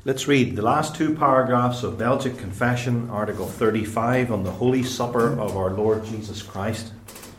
Let's read the last two paragraphs of Belgic Confession, Article 35, on the Holy Supper of our Lord Jesus Christ.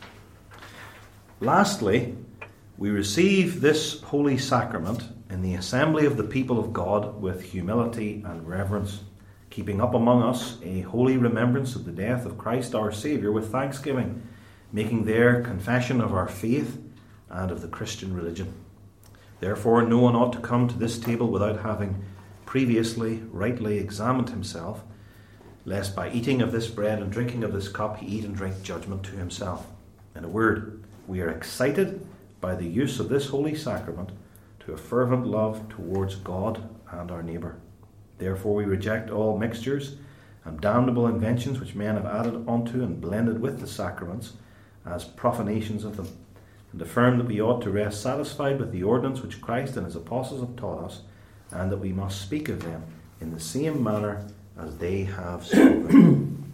Lastly, we receive this holy sacrament in the assembly of the people of God with humility and reverence, keeping up among us a holy remembrance of the death of Christ our Saviour with thanksgiving, making there confession of our faith and of the Christian religion. Therefore, no one ought to come to this table without having previously rightly examined himself, lest by eating of this bread and drinking of this cup he eat and drink judgment to himself. In a word, we are excited by the use of this holy sacrament to a fervent love towards God and our neighbour. Therefore we reject all mixtures and damnable inventions which men have added onto and blended with the sacraments as profanations of them, and affirm that we ought to rest satisfied with the ordinance which Christ and his apostles have taught us, and that we must speak of them in the same manner as they have spoken.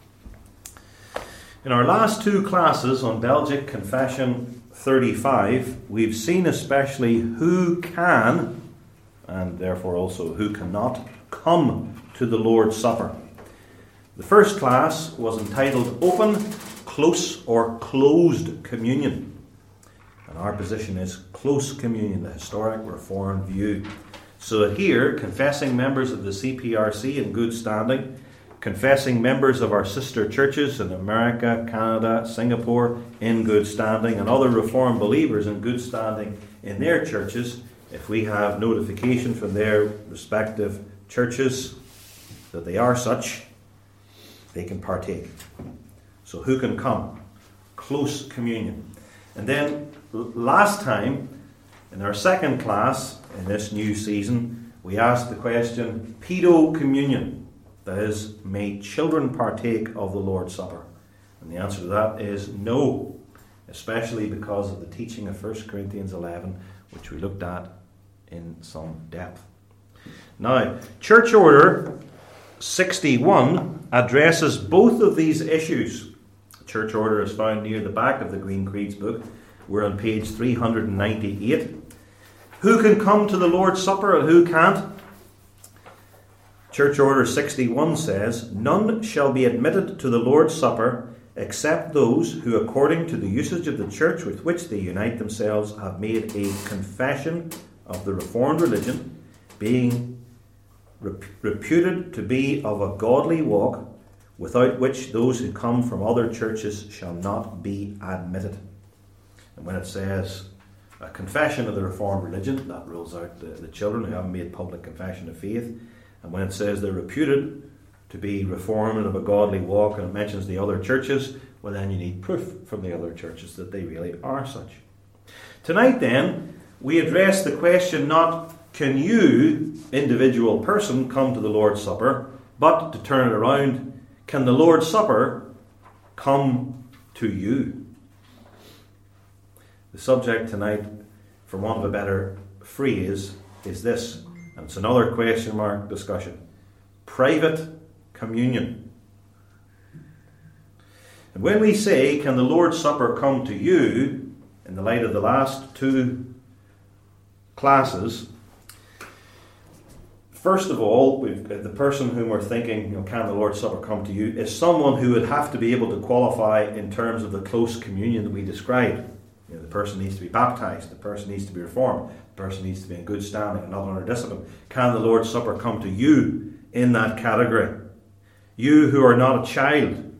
In our last two classes on Belgic Confession 35, we've seen especially who can, and therefore also who cannot, come to the Lord's Supper. The first class was entitled Open, Close or Closed Communion. And our position is close communion, the historic Reformed view. So that here, confessing members of the CPRC in good standing, confessing members of our sister churches in America, Canada, Singapore in good standing, and other Reformed believers in good standing in their churches, if we have notification from their respective churches that they are such, they can partake. So who can come? Close communion. And then last time, in our second class in this new season, we asked the question, pedo communion, that is, may children partake of the Lord's Supper? And the answer to that is no, especially because of the teaching of 1 Corinthians 11, which we looked at in some depth. Now, Church Order 61 addresses both of these issues. Church Order is found near the back of the Green Creeds book. We're on page 398. Who can come to the Lord's Supper and who can't? Church Order 61 says, none shall be admitted to the Lord's Supper except those who, according to the usage of the church with which they unite themselves, have made a confession of the Reformed religion, being reputed to be of a godly walk, without which those who come from other churches shall not be admitted. And when it says a confession of the Reformed religion, that rules out the children who haven't made public confession of faith. And when it says they're reputed to be Reformed and of a godly walk, and it mentions the other churches, well then you need proof from the other churches that they really are such. Tonight then, we address the question not can you, individual person, come to the Lord's Supper, but to turn it around, can the Lord's Supper come to you? The subject tonight, for want of a better phrase, is this, and it's another question mark discussion. Private communion. And when we say, can the Lord's Supper come to you, in the light of the last two classes, first of all, the person whom we're thinking, can the Lord's Supper come to you, is someone who would have to be able to qualify in terms of the close communion that we described. The person needs to be baptized, the person needs to be reformed, the person needs to be in good standing and not under discipline. Can the Lord's Supper come to you in that category? You who are not a child,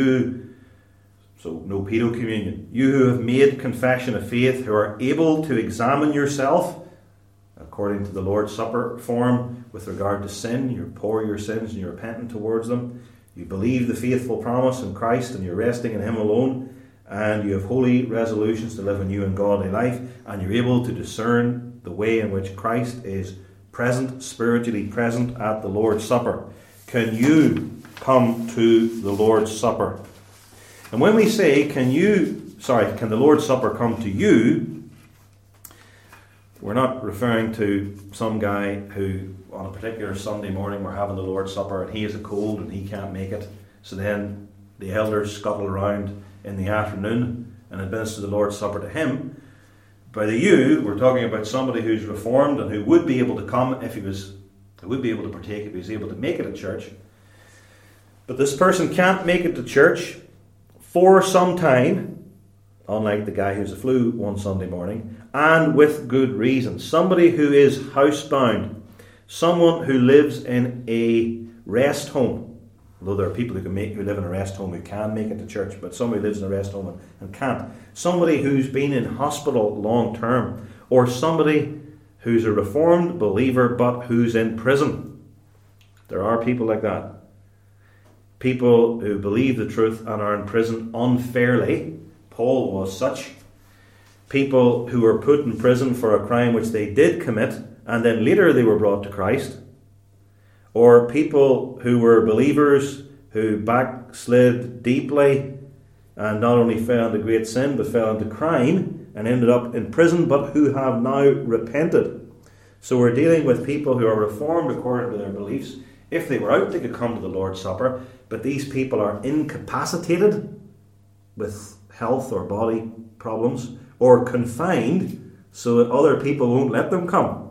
so no pedo communion, you who have made confession of faith, who are able to examine yourself according to the Lord's Supper form with regard to sin, you pour your sins and you're repentant towards them, you believe the faithful promise in Christ and you're resting in Him alone, and you have holy resolutions to live a new and godly life, and you're able to discern the way in which Christ is present, spiritually present at the Lord's Supper. Can you come to the Lord's Supper? And when we say, can the Lord's Supper come to you, we're not referring to some guy who, on a particular Sunday morning, we're having the Lord's Supper, and he has a cold and he can't make it. So then the elders scuttle around in the afternoon and administer the Lord's Supper to him. By the you, we're talking about somebody who's reformed and who would be able to come if he was He would be able to partake if he was able to make it at church. But this person can't make it to church for some time, unlike the guy who's a flu one Sunday morning, and with good reason. Somebody who is housebound, someone who lives in a rest home. Although there are people who live in a rest home who can make it to church, but somebody lives in a rest home and can't. Somebody who's been in hospital long term, or somebody who's a reformed believer but who's in prison. There are people like that. People who believe the truth and are in prison unfairly. Paul was such. People who were put in prison for a crime which they did commit, and then later they were brought to Christ. Or people who were believers who backslid deeply and not only fell into great sin but fell into crime and ended up in prison, but who have now repented. So we're dealing with people who are reformed according to their beliefs. If they were out, they could come to the Lord's Supper, but these people are incapacitated with health or body problems, or confined so that other people won't let them come.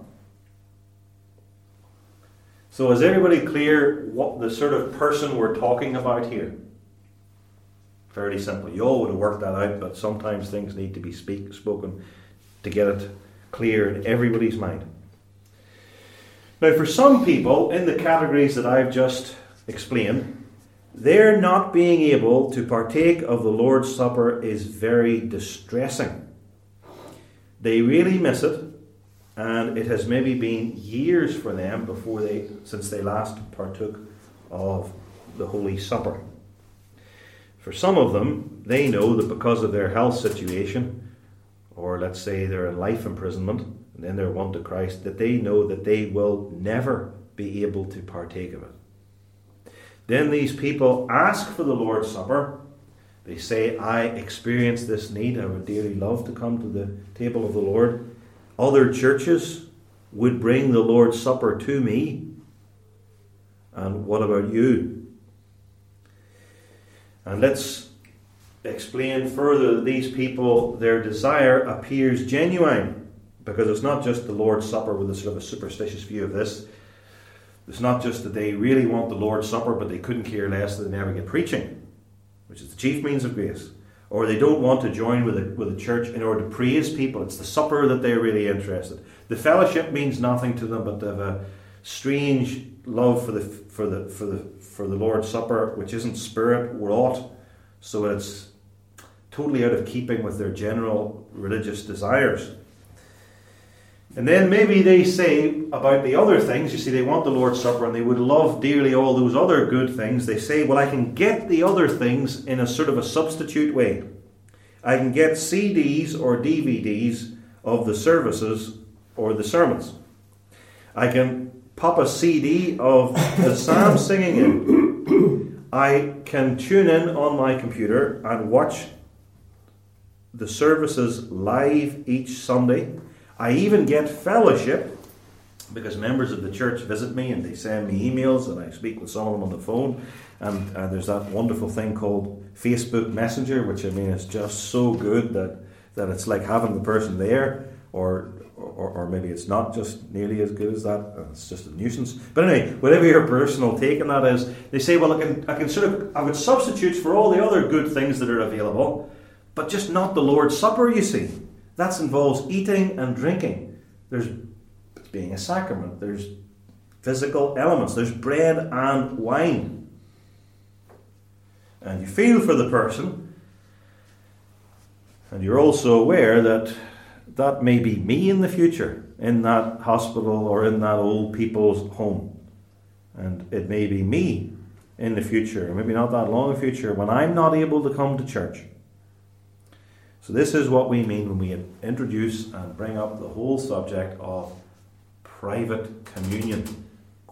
So is everybody clear what the sort of person we're talking about here? Fairly simple. You all would have worked that out, but sometimes things need to be spoken to get it clear in everybody's mind. Now, for some people, in the categories that I've just explained, their not being able to partake of the Lord's Supper is very distressing. They really miss it, and it has maybe been years for them since they last partook of the Holy Supper. For some of them, they know that because of their health situation, or let's say they're in life imprisonment, and then they're won to Christ, that they know that they will never be able to partake of it. Then these people ask for the Lord's Supper. They say, I experience this need. I would dearly love to come to the table of the Lord. Other churches would bring the Lord's Supper to me. And what about you? And let's explain further that these people, their desire appears genuine, because it's not just the Lord's Supper with a sort of a superstitious view of this. It's not just that they really want the Lord's Supper, but they couldn't care less that they never get preaching, which is the chief means of grace. Or they don't want to join with a church in order to praise people. It's the supper that they're really interested. The fellowship means nothing to them, but they have a strange love for the Lord's Supper, which isn't spirit wrought, so it's totally out of keeping with their general religious desires. And then maybe they say about the other things, you see, they want the Lord's Supper and they would love dearly all those other good things. They say, well, I can get the other things in a sort of a substitute way. I can get CDs or DVDs of the services or the sermons. I can pop a CD of the psalm singing in. I can tune in on my computer and watch the services live each Sunday. I even get fellowship because members of the church visit me and they send me emails and I speak with some of them on the phone. And there's that wonderful thing called Facebook Messenger, which I mean is just so good that it's like having the person there, or maybe it's not just nearly as good as that. It's just a nuisance. But anyway, whatever your personal take on that is, they say, well, I would substitute for all the other good things that are available, but just not the Lord's Supper, you see. That involves eating and drinking. There's being a sacrament. There's physical elements. There's bread and wine. And you feel for the person. And you're also aware that that may be me in the future, in that hospital or in that old people's home. And it may be me in the future, maybe not that long a future, when I'm not able to come to church. So this is what we mean when we introduce and bring up the whole subject of private communion, ?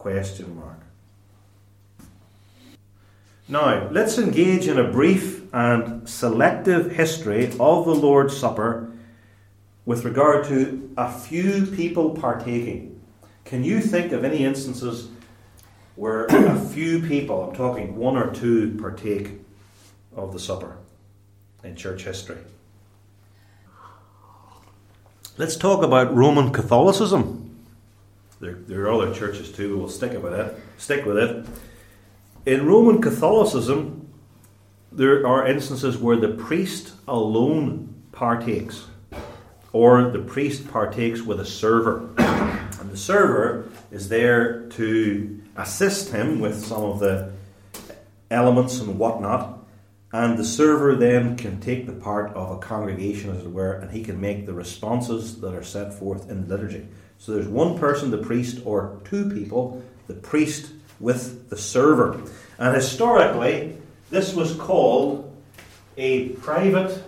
Now, let's engage in a brief and selective history of the Lord's Supper with regard to a few people partaking. Can you think of any instances where a few people, I'm talking one or two, partake of the supper in church history? Let's talk about Roman Catholicism. There are other churches too who will stick with it. In Roman Catholicism, there are instances where the priest alone partakes, or the priest partakes with a server. And the server is there to assist him with some of the elements and whatnot, and the server then can take the part of a congregation, as it were, and he can make the responses that are set forth in the liturgy. So there's one person, the priest, or two people, the priest with the server. And historically, this was called a private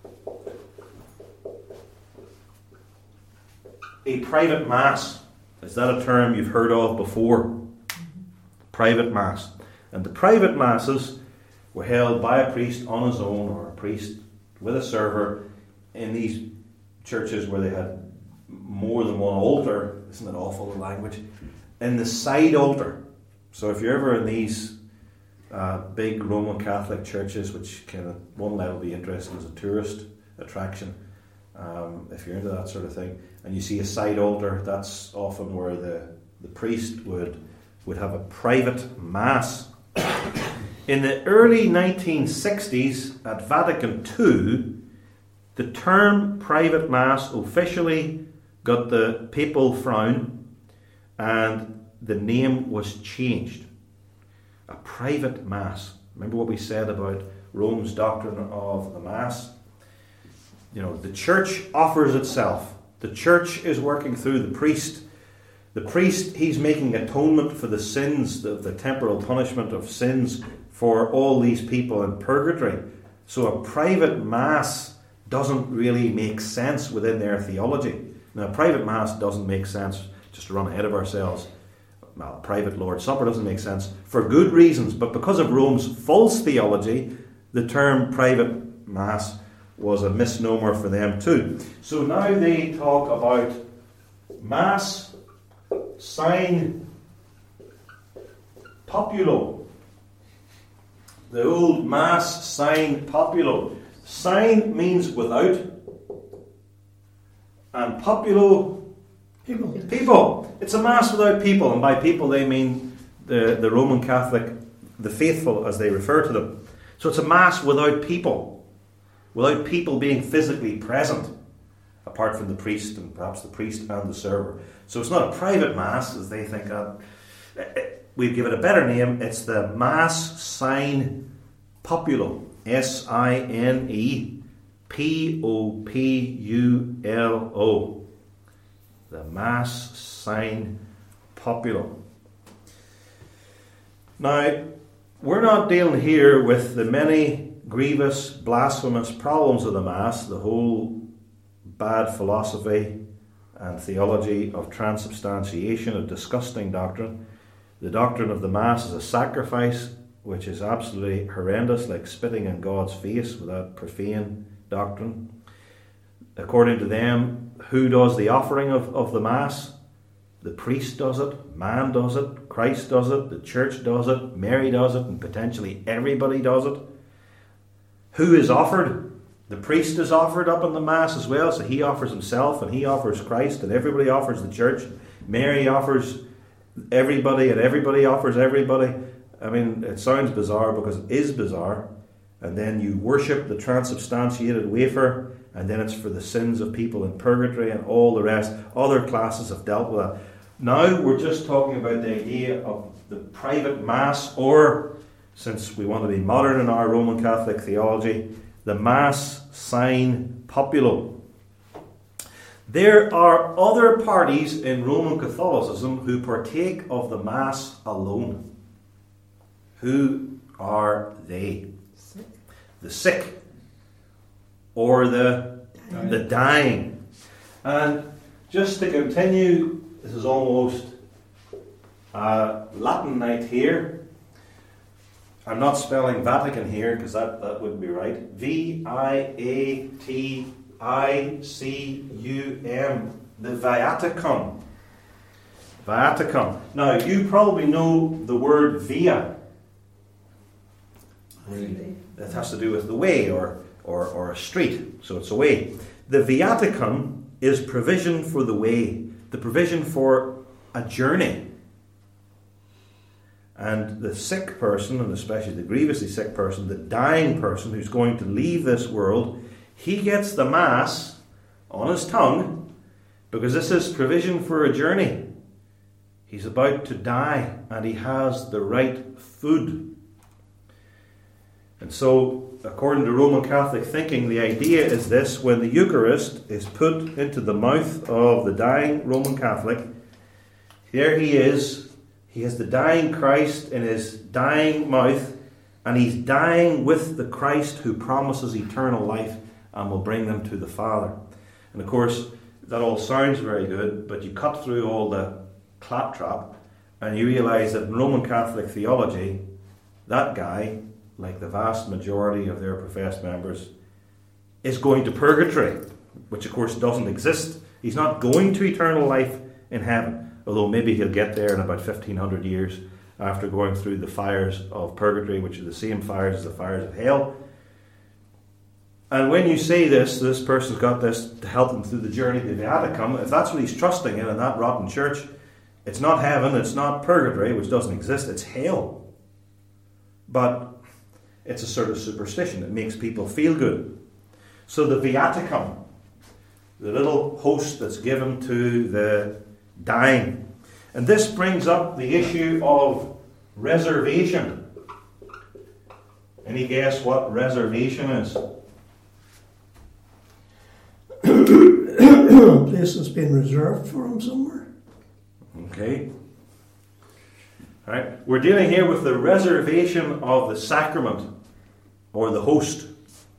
mass. Is that a term you've heard of before? Private mass. And the private masses were held by a priest on his own, or a priest with a server, in these churches where they had more than one altar. Isn't it awful, the language? In the side altar. So if you're ever in these big Roman Catholic churches, which can at one level be interesting as a tourist attraction, if you're into that sort of thing, and you see a side altar, that's often where the priest would have a private mass. In the early 1960s, at Vatican II, the term private mass officially got the papal frown, and the name was changed. A private mass. Remember what we said about Rome's doctrine of the mass? You know, the church offers itself. The church is working through the priest. The priest, he's making atonement for the sins, the temporal punishment of sins for all these people in purgatory. So a private mass doesn't really make sense within their theology. Now, a private mass doesn't make sense, just to run ahead of ourselves. Well, a private Lord's Supper doesn't make sense for good reasons, but because of Rome's false theology, the term private mass was a misnomer for them too. So now they talk about mass sign populo. The old mass sign populo. Sign means without, and populo, people. It's a mass without people, and by people they mean the Roman Catholic, the faithful as they refer to them. So it's a mass without people being physically present, apart from the priest, and perhaps the priest and the server. So it's not a private mass, as they think of. We've given it a better name. It's the mass sign populo. SINE POPULO. The mass sign populo. Now, we're not dealing here with the many grievous, blasphemous problems of the Mass, the whole bad philosophy and theology of transubstantiation, a disgusting doctrine. The doctrine of the Mass is a sacrifice, which is absolutely horrendous, like spitting in God's face, with that profane doctrine. According to them, who does the offering of the Mass? The priest does it, man does it, Christ does it, the church does it, Mary does it, and potentially everybody does it. Who is offered? The priest is offered up in the Mass as well, so he offers himself and he offers Christ, and everybody offers the church. Mary offers everybody and everybody offers everybody. I mean, it sounds bizarre because it is bizarre. And then you worship the transubstantiated wafer, and then it's for the sins of people in purgatory and all the rest. Other classes have dealt with that. Now we're just talking about the idea of the private Mass, or, since we want to be modern in our Roman Catholic theology, the Mass sign populo. There are other parties in Roman Catholicism who partake of the Mass alone. Who are they? The sick, or the dying. And just to continue, this is almost Latin night here. I'm not spelling Vatican here because that wouldn't be right. Viaticum. The Viaticum. Viaticum. Now, you probably know the word via. It has to do with the way or a street, so it's a way. The Viaticum is provision for the way, the provision for a journey. And the sick person, and especially the grievously sick person, the dying person who's going to leave this world, he gets the Mass on his tongue because this is provision for a journey. He's about to die and he has the right food. And so, according to Roman Catholic thinking, the idea is this: when the Eucharist is put into the mouth of the dying Roman Catholic, there he is. He has the dying Christ in his dying mouth, and he's dying with the Christ who promises eternal life and will bring them to the Father. And of course, that all sounds very good, but you cut through all the claptrap and you realise that in Roman Catholic theology, that guy, like the vast majority of their professed members, is going to purgatory, which of course doesn't exist. He's not going to eternal life in heaven, although maybe he'll get there in about 1500 years after going through the fires of purgatory, which are the same fires as the fires of hell. And when you say this person's got this to help him through the journey to the Viaticum, if that's what he's trusting in that rotten church, it's not heaven, it's not purgatory, which doesn't exist, it's hell. But it's a sort of superstition. It makes people feel good. So the Viaticum, the little host that's given to the dying. And this brings up the issue of reservation. Any guess what reservation is? A place that's been reserved for him somewhere. Okay. All right. We're dealing here with the reservation of the sacrament or the host.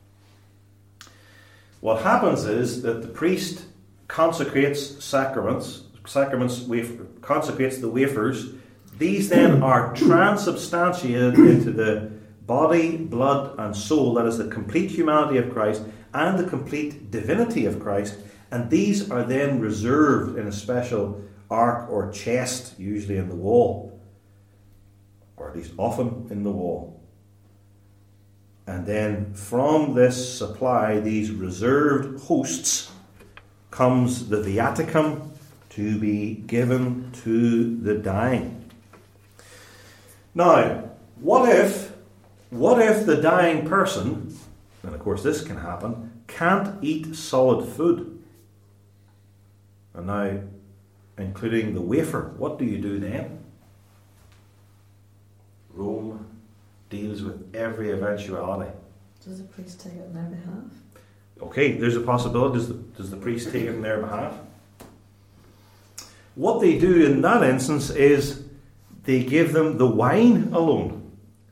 What happens is that the priest consecrates sacraments, consecrates the wafers. These then are transubstantiated into the body, blood, and soul, that is the complete humanity of Christ and the complete divinity of Christ, and these are then reserved in a special ark or chest, usually in the wall, or at least often in the wall. And then from this supply, these reserved hosts, comes the Viaticum to be given to the dying. Now, what if the dying person, and of course this can happen, can't eat solid food? And now, including the wafer, what do you do then? Rome deals with every eventuality. Does the priest take it on their behalf? Okay, there's a possibility. Does the priest take it on their behalf? What they do in that instance is they give them the wine alone.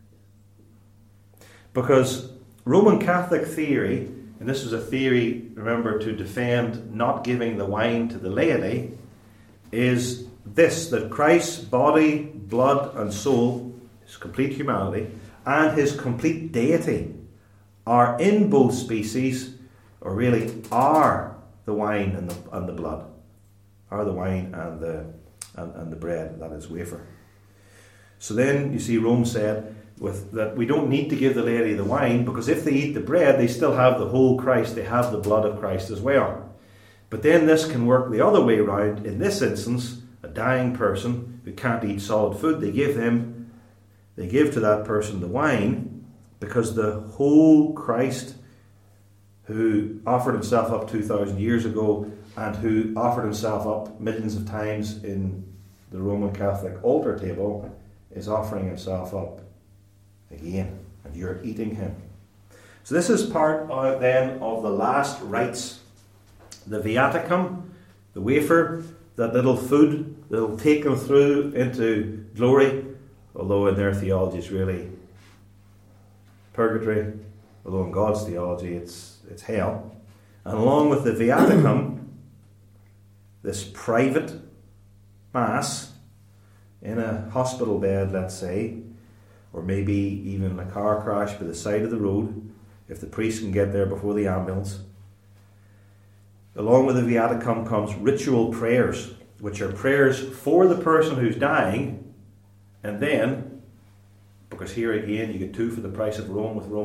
Because Roman Catholic theory, and this was a theory, remember, to defend not giving the wine to the laity, is this: that Christ's body, blood, and soul, his complete humanity, and his complete deity are in both species, or really are the wine and the blood, are the wine and the bread, that is wafer. So then you see Rome said that we don't need to give the laity the wine, because if they eat the bread, they still have the whole Christ, they have the blood of Christ as well. But then this can work the other way around. In this instance, a dying person who can't eat solid food, they give to that person the wine, because the whole Christ, who offered himself up 2,000 years ago and who offered himself up millions of times in the Roman Catholic altar table, is offering himself up again, and you're eating him. So this is part then of the last rites. The Viaticum, the wafer, that little food that will take them through into glory, although in their theology it's really purgatory, although in God's theology it's hell. And along with the Viaticum, this private Mass in a hospital bed, let's say, or maybe even a car crash by the side of the road, if the priest can get there before the ambulance. Along with the Viaticum comes ritual prayers, which are prayers for the person who's dying, and then, because here again you get two for the price of one with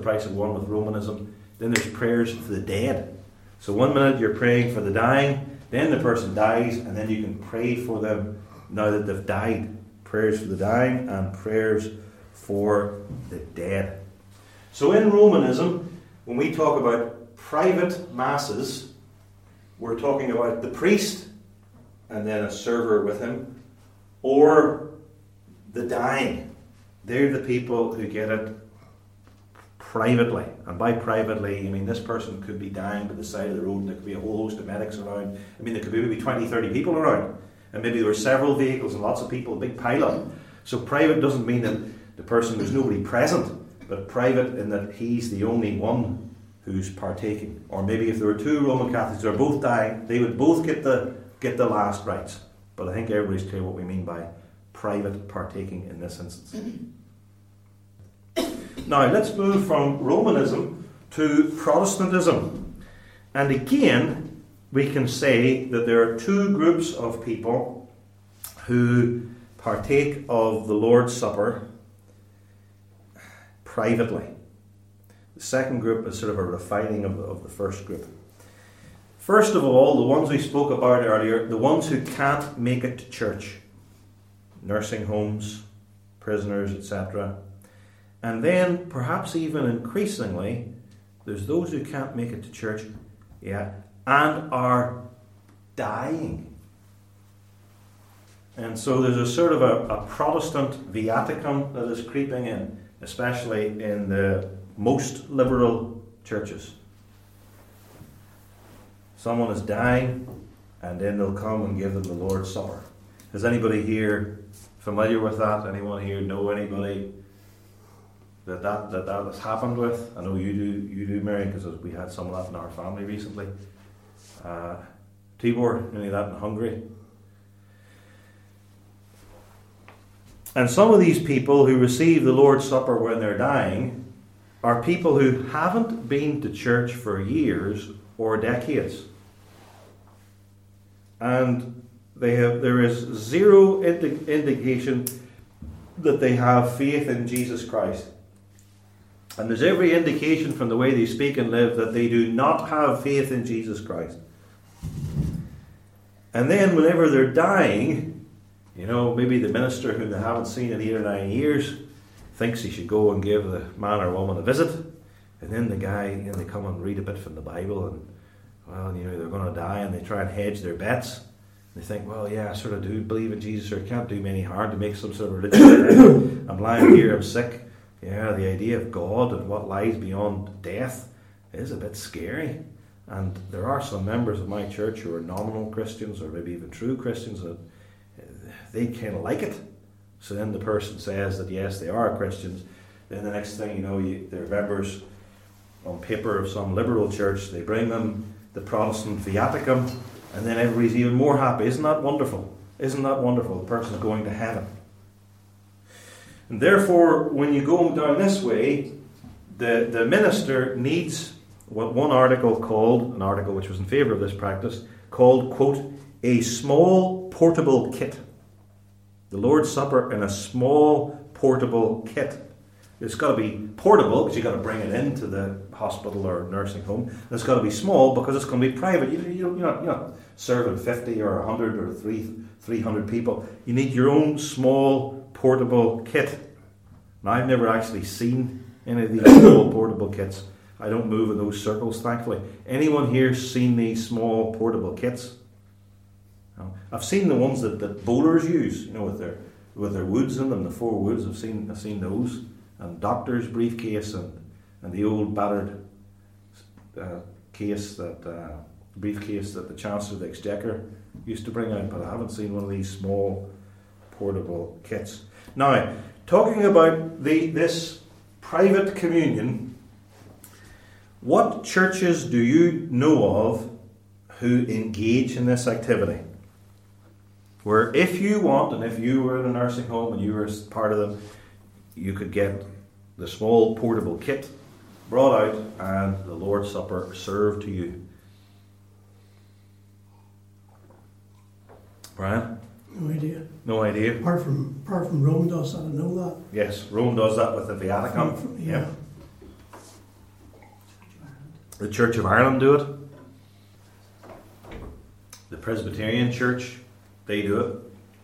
Romanism, then there's prayers for the dead. So one minute you're praying for the dying, Then the person dies, and then you can pray for them now that they've died. Prayers for the dying and prayers for the dead. So in Romanism, when we talk about private masses, we're talking about the priest and then a server with him, or the dying. They're the people who get it privately. And by privately, I mean this person could be dying by the side of the road and there could be a whole host of medics around. I mean there could be maybe 20, 30 people around. And maybe there were several vehicles and lots of people, a big pile-up. So private doesn't mean that the person, there's nobody present, but private in that he's the only one who's partaking. Or maybe if there were two Roman Catholics who are both dying, they would both get the last rites. But I think everybody's clear what we mean by private partaking in this instance. Now let's move from Romanism to Protestantism. And again, we can say that there are two groups of people who partake of the Lord's Supper privately. The second group is sort of a refining of the first group. First of all, the ones we spoke about earlier, the ones who can't make it to church. Nursing homes, prisoners, etc. And then, perhaps even increasingly, there's those who can't make it to church, and are dying. And so there's a sort of a Protestant viaticum that is creeping in, especially in the most liberal churches. Someone is dying, and then they'll come and give them the Lord's Supper. Is anybody here familiar with that? Anyone here know anybody that has happened with? I know you do, Mary, because we had some of that in our family recently. Tibor, any of that in Hungary? And some of these people who receive the Lord's Supper when they're dying are people who haven't been to church for years or decades. And there is zero indication that they have faith in Jesus Christ. And there's every indication from the way they speak and live that they do not have faith in Jesus Christ. And then whenever they're dying, maybe the minister whom they haven't seen in 8 or 9 years thinks he should go and give the man or woman a visit. And then the guy, they come and read a bit from the Bible and, they're going to die, and they try and hedge their bets. They think, I sort of do believe in Jesus, or it can't do me any harm to make some sort of religion. I'm lying here, I'm sick. Yeah, the idea of God and what lies beyond death is a bit scary. And there are some members of my church who are nominal Christians, or maybe even true Christians, that they kind of like it. So then the person says that yes, they are Christians. Then the next thing they're members on paper of some liberal church. They bring them the Protestant viaticum, and then everybody's even more happy. Isn't that wonderful? Isn't that wonderful? The person's going to heaven. And therefore, when you go down this way, the minister needs what one article called, an article which was in favour of this practice, called, quote, a small portable kit. The Lord's Supper in a small portable kit. It's got to be portable because you've got to bring it into the hospital or nursing home. And it's got to be small because it's going to be private. You're not serving 50 or 100 or 300 people. You need your own small portable kit. Now, I've never actually seen any of these small portable kits. I don't move in those circles, thankfully. Anyone here seen these small portable kits? No. I've seen the ones that bowlers use, with their woods in them, the 4 woods. I've seen those. And doctor's briefcase and the old battered briefcase that the Chancellor of the Exchequer used to bring out, but I haven't seen one of these small portable kits. Now, talking about this private communion, what churches do you know of who engage in this activity? Where if you want, and if you were in a nursing home and you were part of them, you could get the small portable kit brought out and the Lord's Supper served to you. Brian? No idea. No idea? Apart from Rome does that, I know that. Yes, Rome does that with the Viaticum. Yeah. The Church of Ireland do it. The Presbyterian Church, they do it.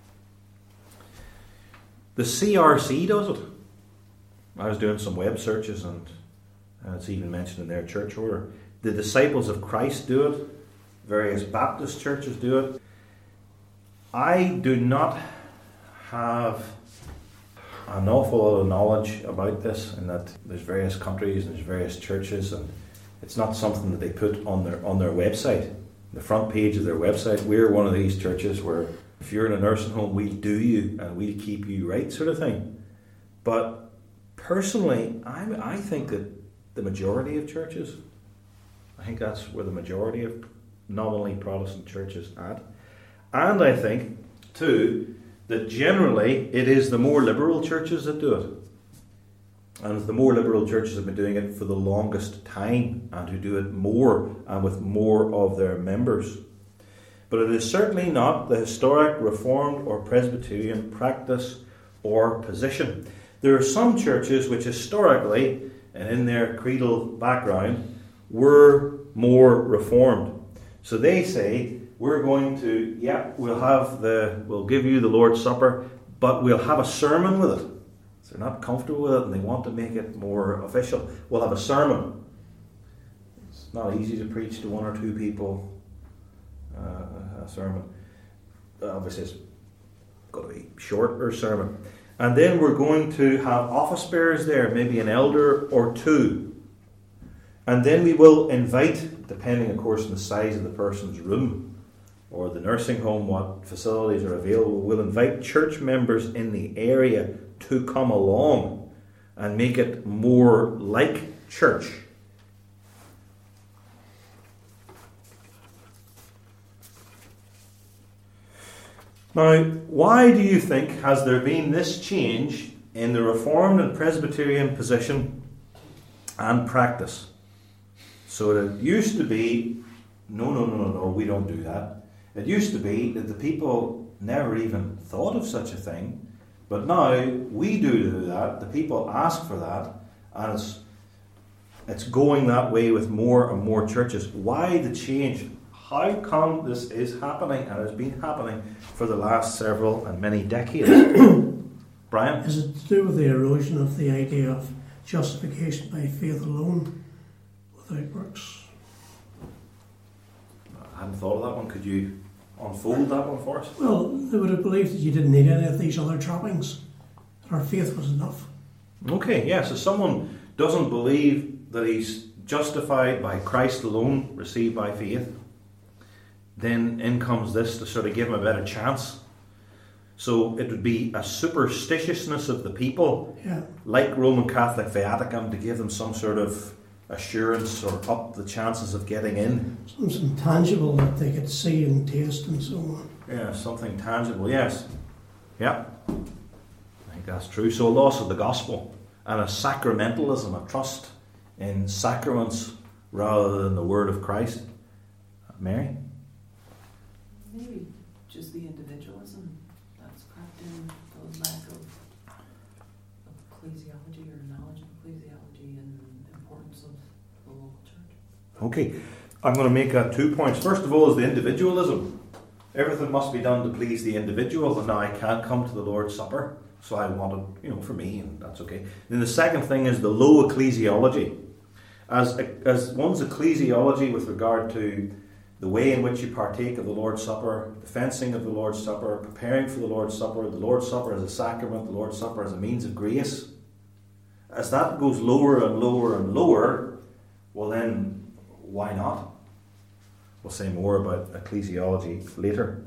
The CRC does it. I was doing some web searches and it's even mentioned in their church order. The Disciples of Christ do it. Various Baptist churches do it. I do not have an awful lot of knowledge about this, in that there's various countries and there's various churches, and it's not something that they put on their website, the front page of their website. We're one of these churches where if you're in a nursing home, we'll do you and we'll keep you right, sort of thing. But personally, I think that the majority of churches, I think that's where the majority of nominally Protestant churches at. And I think, too, that generally it is the more liberal churches that do it. And the more liberal churches have been doing it for the longest time and who do it more and with more of their members. But it is certainly not the historic Reformed or Presbyterian practice or position. There are some churches which historically, and in their creedal background, were more Reformed. So they say, we're going to, we'll give you the Lord's Supper, but we'll have a sermon with it. So they're not comfortable with it and they want to make it more official. We'll have a sermon. It's not easy to preach to one or two people a sermon. Obviously it's got to be shorter sermon. And then we're going to have office bearers there, maybe an elder or two. And then we will invite, depending of course on the size of the person's room or the nursing home, what facilities are available, we'll invite church members in the area to come along and make it more like church. Now, why do you think has there been this change in the Reformed and Presbyterian position and practice? So it used to be, no, we don't do that. It used to be that the people never even thought of such a thing, but now we do that. The people ask for that, and it's going that way with more and more churches. Why the change? How come this is happening and has been happening for the last several and many decades? Brian? Is it to do with the erosion of the idea of justification by faith alone without works? I hadn't thought of that one. Could you unfold that one for us? Well, they would have believed that you didn't need any of these other trappings. That our faith was enough. Okay, yes. If someone doesn't believe that he's justified by Christ alone, received by faith, then in comes this to sort of give him a better chance. So it would be a superstitiousness of the people, like Roman Catholic Viaticum, to give them some sort of assurance or up the chances of getting in. Something tangible that they could see and taste and so on. Yeah, something tangible, yes. Yeah, I think that's true. So a loss of the gospel and a sacramentalism, a trust in sacraments rather than the word of Christ. Mary? Maybe just the individualism that's crept in, the lack of ecclesiology or knowledge of ecclesiology and the importance of the local church. Okay, I'm going to make 2 points. First of all is the individualism. Everything must be done to please the individual, and now I can't come to the Lord's Supper, so I want it, for me, and that's okay. Then the second thing is the low ecclesiology. As one's ecclesiology with regard to the way in which you partake of the Lord's Supper, the fencing of the Lord's Supper, preparing for the Lord's Supper as a sacrament, the Lord's Supper as a means of grace. As that goes lower and lower and lower, well then, why not? We'll say more about ecclesiology later.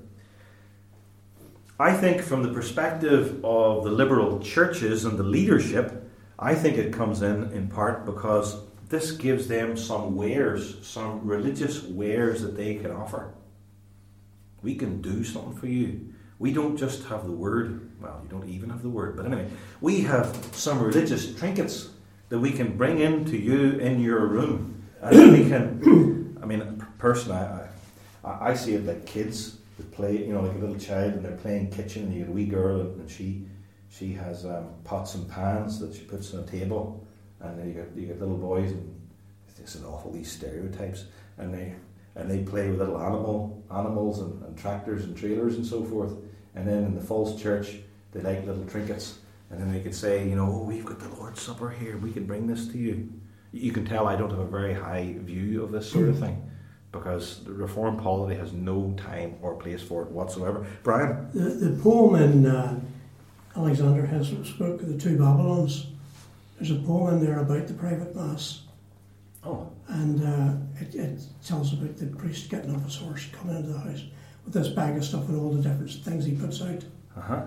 I think from the perspective of the liberal churches and the leadership, I think it comes in part because this gives them some wares, some religious wares that they can offer. We can do something for you. We don't just have the word. Well, you don't even have the word. But anyway, we have some religious trinkets that we can bring into you in your room. And we can, personally, I see it like kids that play, like a little child and they're playing kitchen and you get a wee girl and she has pots and pans that she puts on a table. And then you get little boys, and it's an awful these stereotypes, and and they play with little animals and tractors and trailers and so forth. And then in the false church, they like little trinkets. And then they could say, oh, we've got the Lord's Supper here, we can bring this to you. You can tell I don't have a very high view of this sort of thing, because the Reformed polity has no time or place for it whatsoever. Brian? The poem in Alexander Hessel's book, The Two Babylons, there's a poem in there about the private mass. Oh. And it tells about the priest getting off his horse, coming into the house with this bag of stuff and all the different things he puts out. Uh-huh.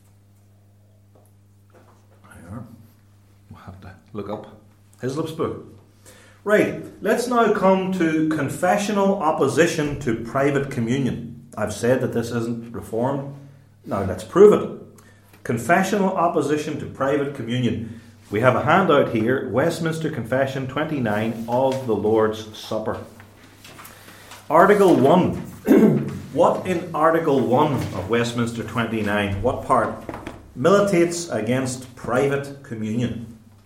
There. We'll have to look up Hislop's book. Right, let's now come to confessional opposition to private communion. I've said that this isn't Reformed. Now let's prove it. Confessional opposition to private communion. We have a handout here, Westminster Confession 29 of the Lord's Supper. Article 1. What in Article 1 of Westminster 29, what part militates against private communion?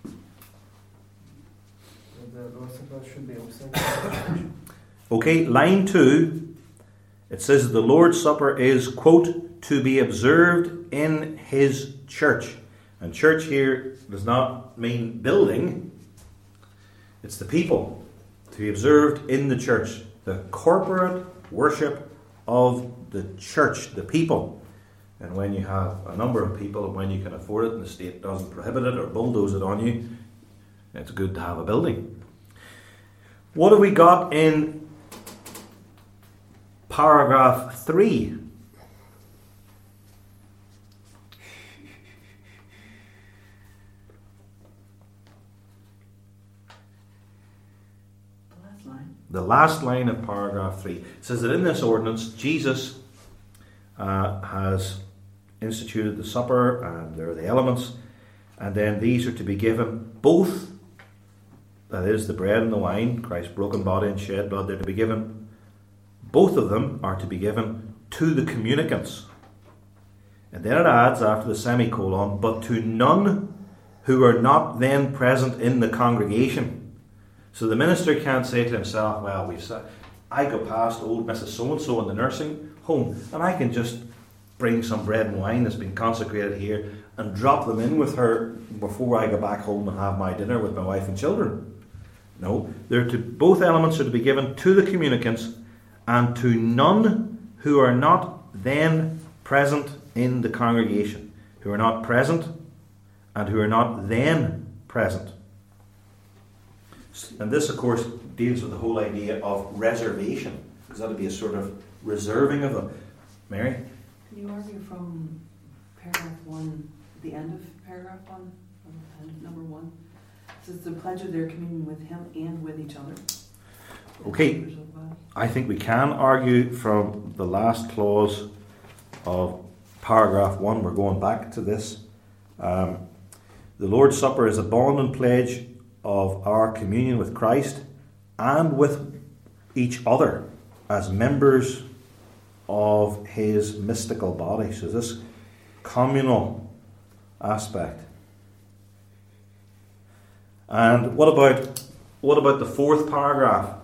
The Lord's Supper should be outside. Okay, line 2. It says the Lord's Supper is, quote, to be observed in his church. And church here does not mean building. It's the people. To be observed in the church. The corporate worship of the church, the people. And when you have a number of people, and when you can afford it and the state doesn't prohibit it or bulldoze it on you, it's good to have a building. What have we got in paragraph 3? The last line of paragraph 3 says that in this ordinance, Jesus has instituted the supper, and there are the elements, and then these are to be given both, that is, the bread and the wine, Christ's broken body and shed blood, they're to be given, both of them are to be given to the communicants. And then it adds, after the semicolon, but to none who are not then present in the congregation. So the minister can't say to himself, well, I go past old Mrs. So-and-so in the nursing home, and I can just bring some bread and wine that's been consecrated here and drop them in with her before I go back home and have my dinner with my wife and children. No, both elements are to be given to the communicants and to none who are not then present in the congregation. Who are not present and who are not then present. And this, of course, deals with the whole idea of reservation, because that would be a sort of reserving of them. Mary? Can you argue from paragraph 1, the end of paragraph 1, from end of number 1? It says the pledge of their communion with him and with each other. Okay, I think we can argue from the last clause of paragraph 1. We're going back to this. The Lord's Supper is a bond and pledge of our communion with Christ and with each other as members of his mystical body. So this communal aspect. And what about the fourth paragraph?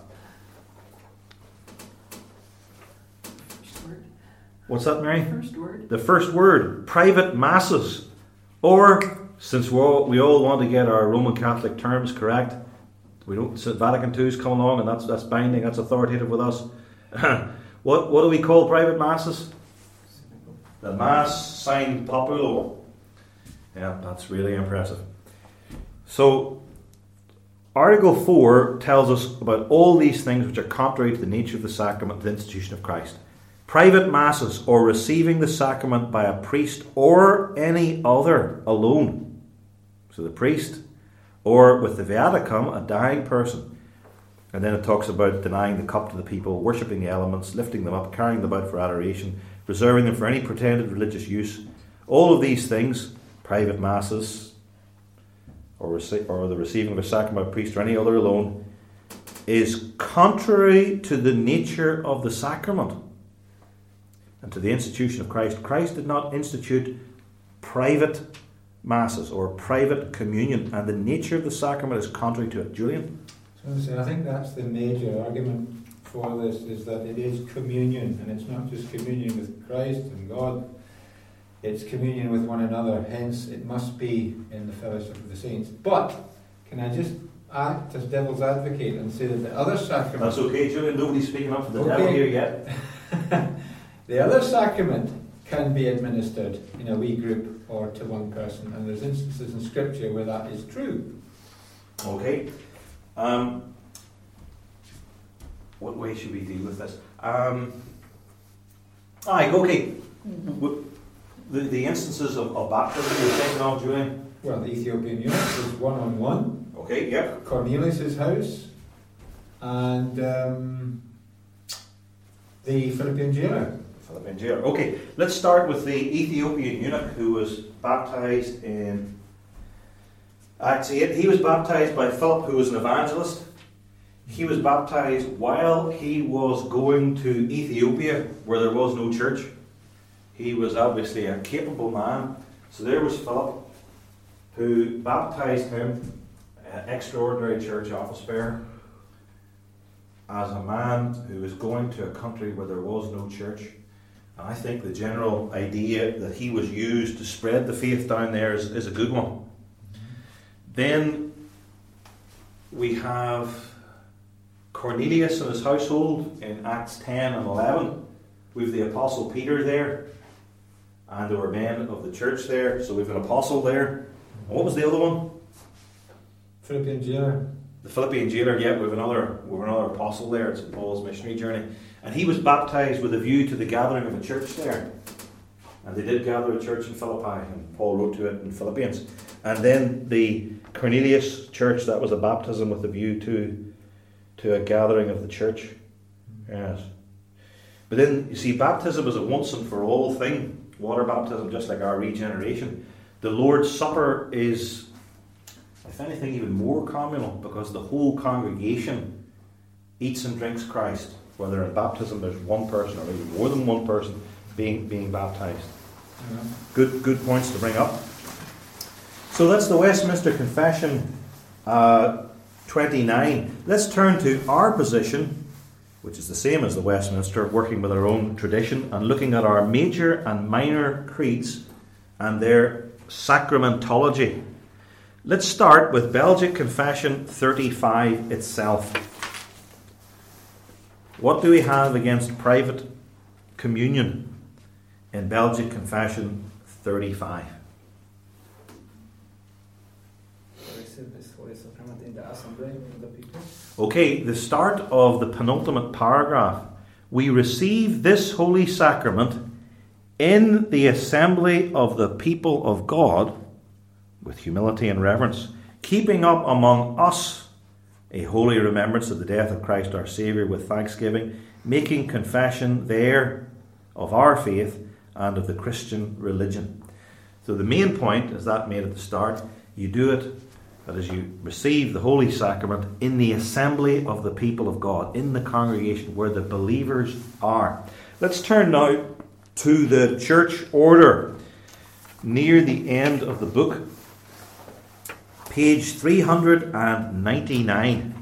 First word. What's that, Mary? First word. The first word, private masses, or since we all want to get our Roman Catholic terms correct, we don't. Vatican II is coming along, and that's binding, that's authoritative with us. What do we call private masses? The Mass Sign Populo. Yeah, that's really impressive. So, Article 4 tells us about all these things which are contrary to the nature of the sacrament, the institution of Christ. Private masses, or receiving the sacrament by a priest or any other alone. So the priest, or with the viaticum, a dying person. And then it talks about denying the cup to the people, worshipping the elements, lifting them up, carrying them about for adoration, reserving them for any pretended religious use. All of these things, private masses, or the receiving of a sacrament by a priest or any other alone, is contrary to the nature of the sacrament and to the institution of Christ. Christ did not institute private masses or private communion, and the nature of the sacrament is contrary to it. Julian? So I think that's the major argument for this is that it is communion, and it's not just communion with Christ and God, it's communion with one another. Hence, it must be in the fellowship of the saints. But, can I just act as devil's advocate and say that the other sacrament... That's okay, Julian. Nobody's speaking up for the devil here yet. The other sacrament can be administered in a wee group or to one person, and there's instances in Scripture where that is true. Okay. What way should we deal with this? Okay. The instances of baptism you're taking off, Julian? Well, the Ethiopian eunuch was one-on-one. Okay, yep. Cornelius' house, and the Philippian jailer. Philippian jailer. Okay, let's start with the Ethiopian eunuch who was baptized in Acts 8. He was baptized by Philip, who was an evangelist. He was baptized while he was going to Ethiopia, where there was no church. He was obviously a capable man. So there was Philip, who baptized him, an extraordinary church office bearer, as a man who was going to a country where there was no church. And I think the general idea that he was used to spread the faith down there is a good one. Then we have Cornelius and his household in Acts 10 and 11. We have the Apostle Peter there, and there were men of the church there. So we have an apostle there. What was the other one? Philippian jailer. The Philippian jailer, yeah, we have another apostle there. It's Paul's missionary journey. And he was baptized with a view to the gathering of a church there. And they did gather a church in Philippi, and Paul wrote to it in Philippians. And then the Cornelius church, that was a baptism with a view to a gathering of the church. Yes. But then, you see, baptism is a once and for all thing. Water baptism, just like our regeneration. The Lord's Supper is, if anything, even more communal, because the whole congregation eats and drinks Christ. Whether in baptism there's one person or maybe more than one person being baptized. Yeah. Good points to bring up. So that's the Westminster Confession 29. Let's turn to our position, which is the same as the Westminster, working with our own tradition and looking at our major and minor creeds and their sacramentology. Let's start with Belgic Confession 35 itself. What do we have against private communion in Belgic Confession 35? Okay, the start of the penultimate paragraph. We receive this holy sacrament in the assembly of the people of God with humility and reverence, keeping up among us a holy remembrance of the death of Christ our Saviour with thanksgiving, making confession there of our faith and of the Christian religion. So the main point is that made at the start. You do it, that is, you receive the Holy Sacrament in the assembly of the people of God, in the congregation where the believers are. Let's turn now to the church order near the end of the book. Page 399.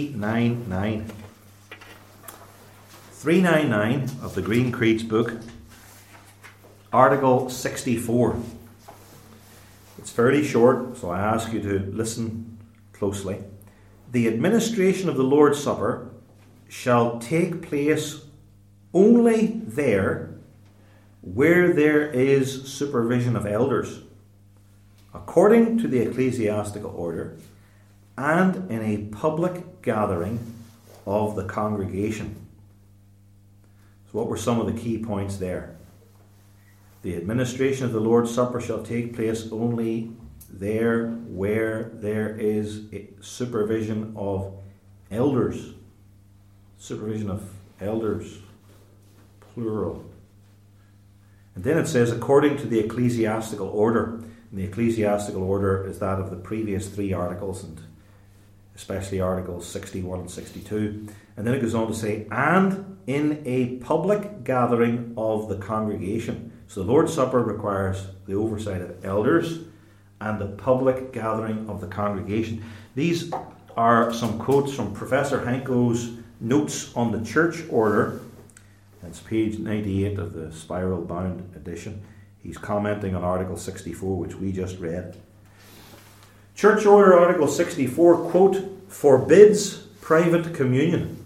399 of the Green Creeds book, Article 64. It's fairly short, so I ask you to listen closely. The administration of the Lord's Supper shall take place only there where there is supervision of elders, according to the ecclesiastical order, and in a public gathering of the congregation. So what were some of the key points there? The administration of the Lord's Supper shall take place only there where there is a supervision of elders. Supervision of elders, plural. And then it says, according to the ecclesiastical order. And the ecclesiastical order is that of the previous three articles, and especially Articles 61 and 62. And then it goes on to say, and in a public gathering of the congregation. So the Lord's Supper requires the oversight of elders and the public gathering of the congregation. These are some quotes from Professor Henko's notes on the church order. It's page 98 of the spiral bound edition. He's commenting on Article 64, which we just read. Church order Article 64, quote, forbids private communion.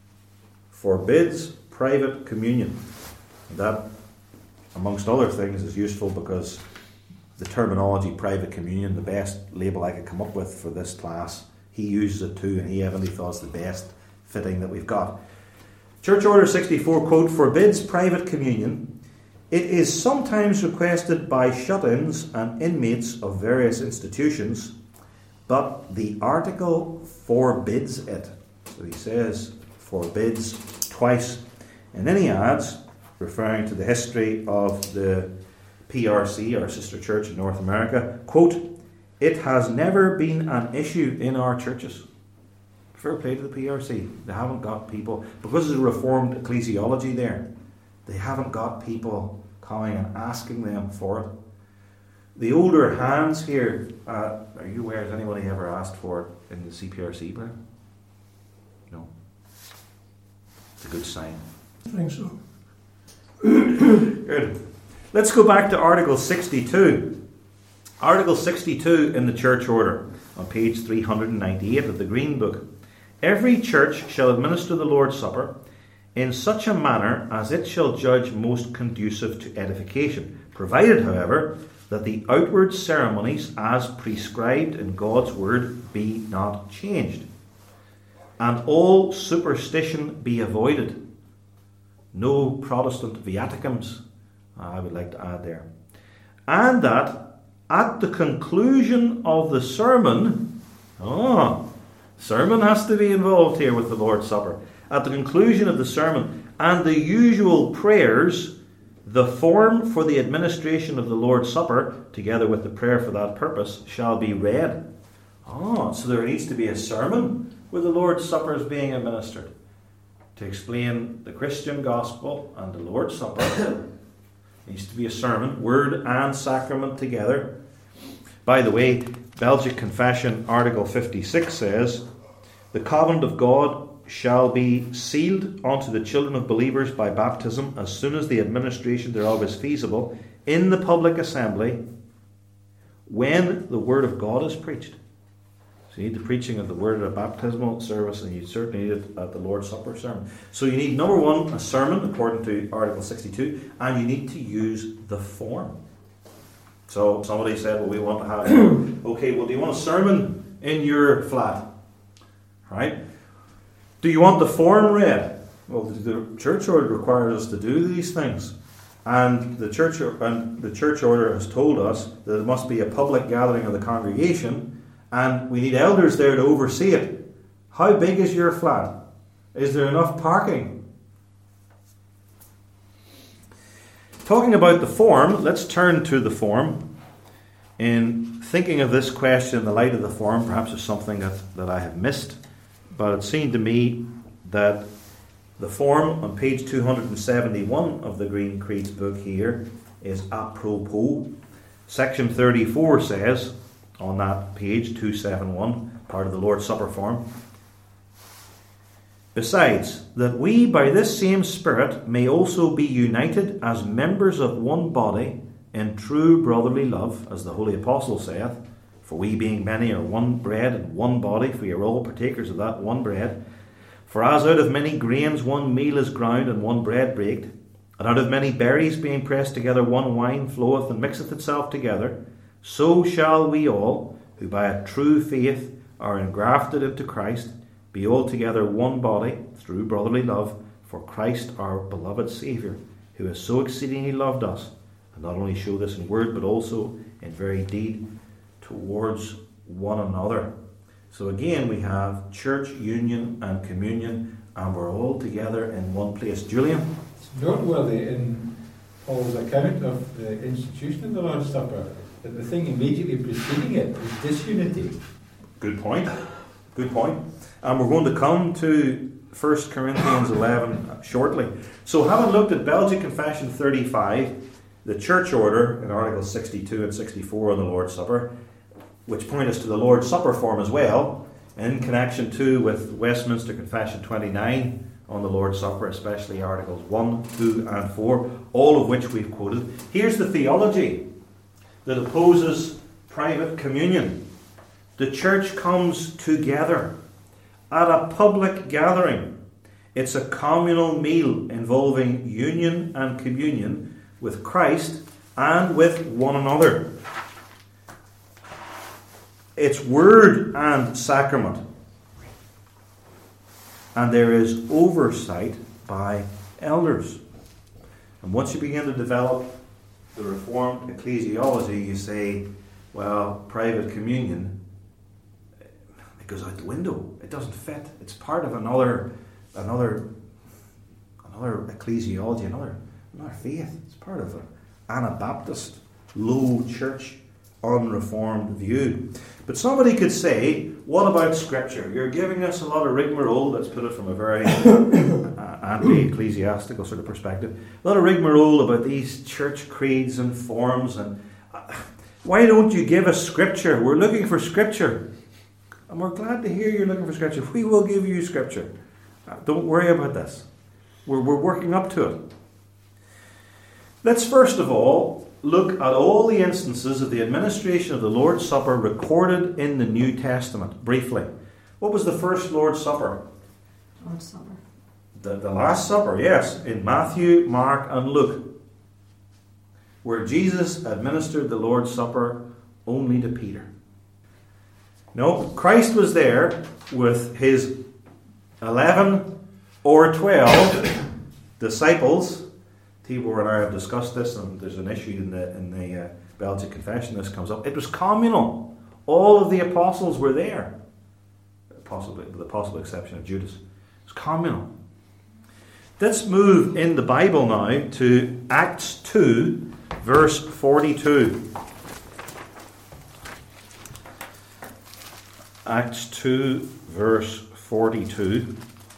Forbids private communion. That, amongst other things, is useful because the terminology private communion, the best label I could come up with for this class, he uses it too, and he evidently thought it's the best fitting that we've got. Church Order 64, quote, forbids private communion. It is sometimes requested by shut-ins and inmates of various institutions, but the article forbids it. So he says forbids twice. And then he adds, referring to the history of the PRC, our sister church in North America, quote, it has never been an issue in our churches. Fair play to the PRC. They haven't got people, because there's a reformed ecclesiology there, they haven't got people coming and asking them for it. The older hands here, are you aware, has anybody ever asked for it in the CPRC, Brian? No. It's a good sign. I think so. Good. Let's go back to Article 62. Article 62 in the Church Order, on page 398 of the Green Book. Every church shall administer the Lord's Supper in such a manner as it shall judge most conducive to edification, provided, however, that the outward ceremonies as prescribed in God's word be not changed, and all superstition be avoided. No Protestant viaticums, I would like to add there. And that at the conclusion of the sermon, sermon has to be involved here with the Lord's Supper. At the conclusion of the sermon and the usual prayers, the form for the administration of the Lord's Supper, together with the prayer for that purpose, shall be read. So there needs to be a sermon where the Lord's Supper is being administered to explain the Christian gospel and the Lord's Supper. There needs to be a sermon, word and sacrament together. By the way, Belgic Confession Article 56 says, the covenant of God shall be sealed unto the children of believers by baptism as soon as the administration thereof is feasible in the public assembly when the word of God is preached. So you need the preaching of the word at a baptismal service, and you certainly need it at the Lord's Supper sermon. So you need, number one, a sermon according to Article 62, and you need to use the form. So somebody said, well, we want to have, okay, well, do you want a sermon in your flat? Right? Do you want the form read? Well, the church order requires us to do these things. And the church order has told us that there must be a public gathering of the congregation, and we need elders there to oversee it. How big is your flat? Is there enough parking? Talking about the form, let's turn to the form. In thinking of this question in the light of the form, perhaps it's something that I have missed, but it seemed to me that the form on page 271 of the Green Creed's book here is apropos. Section 34 says, on that page 271, part of the Lord's Supper form, besides, that we by this same Spirit may also be united as members of one body in true brotherly love, as the Holy Apostle saith, for we being many are one bread and one body, for ye are all partakers of that one bread. For as out of many grains one meal is ground and one bread baked, and out of many berries being pressed together one wine floweth and mixeth itself together, so shall we all, who by a true faith are engrafted into Christ, be altogether one body through brotherly love, for Christ our beloved Saviour, who has so exceedingly loved us, and not only show this in word but also in very deed towards one another. So again, we have church union and communion, and we're all together in one place. Julian? It's noteworthy in Paul's account of the institution of the Lord's Supper that the thing immediately preceding it is disunity. Good point. Good point. And we're going to come to 1 Corinthians 11 shortly. So having looked at Belgic Confession 35, the church order in Articles 62 and 64 on the Lord's Supper, which point us to the Lord's Supper form as well, In connection too with Westminster Confession 29 on the Lord's Supper, especially Articles 1, 2 and 4, all of which we've quoted. Here's the theology that opposes private communion. The church comes together at a public gathering. It's a communal meal involving union and communion with Christ and with one another. It's word and sacrament. And there is oversight by elders. And once you begin to develop the Reformed ecclesiology, you say, well, private communion, it goes out the window. It doesn't fit. It's part of another ecclesiology, another faith. It's part of an Anabaptist, low church, unreformed view. But somebody could say, what about Scripture? You're giving us a lot of rigmarole. Let's put it from a very anti-ecclesiastical sort of perspective. A lot of rigmarole about these church creeds and forms. And why don't you give us Scripture? We're looking for Scripture. And we're glad to hear you're looking for Scripture. We will give you Scripture. Don't worry about this. We're working up to it. Let's first of all look at all the instances of the administration of the Lord's Supper recorded in the New Testament, briefly. What was the first Lord's Supper? Lord's Supper. The Last Supper, yes, in Matthew, Mark and Luke, where Jesus administered the Lord's Supper only to Peter. No, Christ was there with his 11 or 12 disciples. Tibor and I have discussed this, and there's an issue in the Belgic Confession this comes up. It was communal. All of the apostles were there, possibly with the possible exception of Judas. It was communal. Let's move in the Bible now to Acts 2, verse 42. Acts 2, verse 42.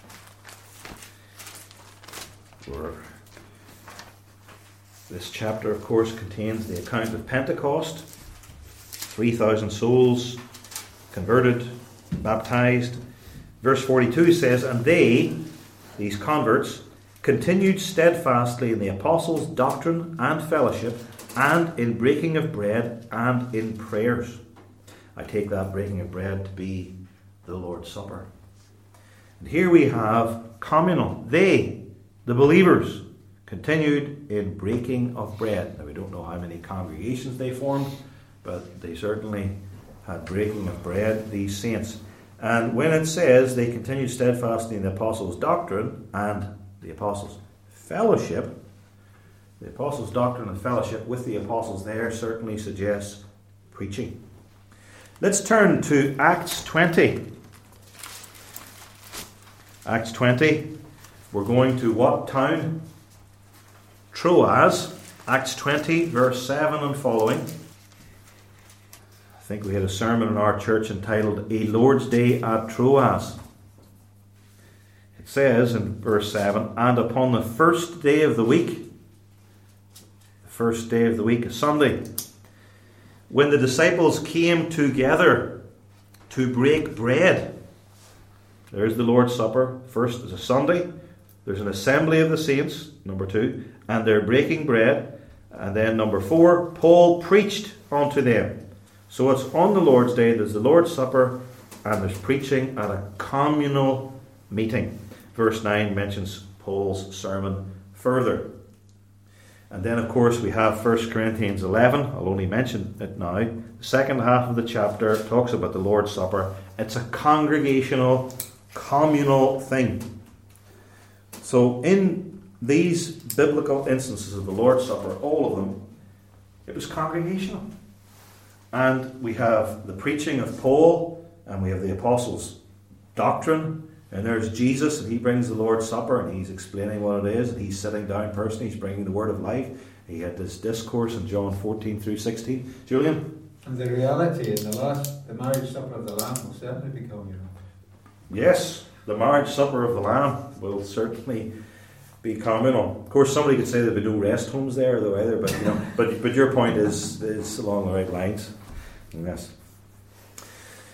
This chapter, of course, contains the account of Pentecost. 3,000 souls converted, baptized. Verse 42 says, and they, these converts, continued steadfastly in the apostles' doctrine and fellowship, and in breaking of bread and in prayers. I take that breaking of bread to be the Lord's Supper. And here we have communal. They, the believers, continued in breaking of bread. Now we don't know how many congregations they formed, but they certainly had breaking of bread, these saints. And when it says they continued steadfastly in the apostles' doctrine and the apostles' fellowship, the apostles' doctrine and fellowship with the apostles there certainly suggests preaching. Let's turn to Acts 20. Acts 20. We're going to what town? Troas. Acts 20, verse 7 and following. I think we had a sermon in our church entitled A Lord's Day at Troas. It says in verse 7, and upon the first day of the week, the first day of the week is Sunday, when the disciples came together to break bread. There's the Lord's Supper. First is a Sunday. There's an assembly of the saints, number 2, and they're breaking bread. And then number 4, Paul preached unto them. So it's on the Lord's Day, there's the Lord's Supper, and there's preaching at a communal meeting. Verse 9 mentions Paul's sermon further. And then, of course, we have 1 Corinthians 11. I'll only mention it now. The second half of the chapter talks about the Lord's Supper. It's a congregational, communal thing. So in these biblical instances of the Lord's Supper, all of them, it was congregational. And we have the preaching of Paul, and we have the apostles' doctrine, and there's Jesus, and he brings the Lord's Supper, and he's explaining what it is, and he's sitting down personally, he's bringing the word of life. He had this discourse in John 14 through 16. Julian? And the reality in the marriage supper of the Lamb will certainly be communal. Yes, the marriage supper of the Lamb will certainly be communal. Of course, somebody could say there'd be no rest homes there, though, either. But you know, but your point is along the right lines. Yes.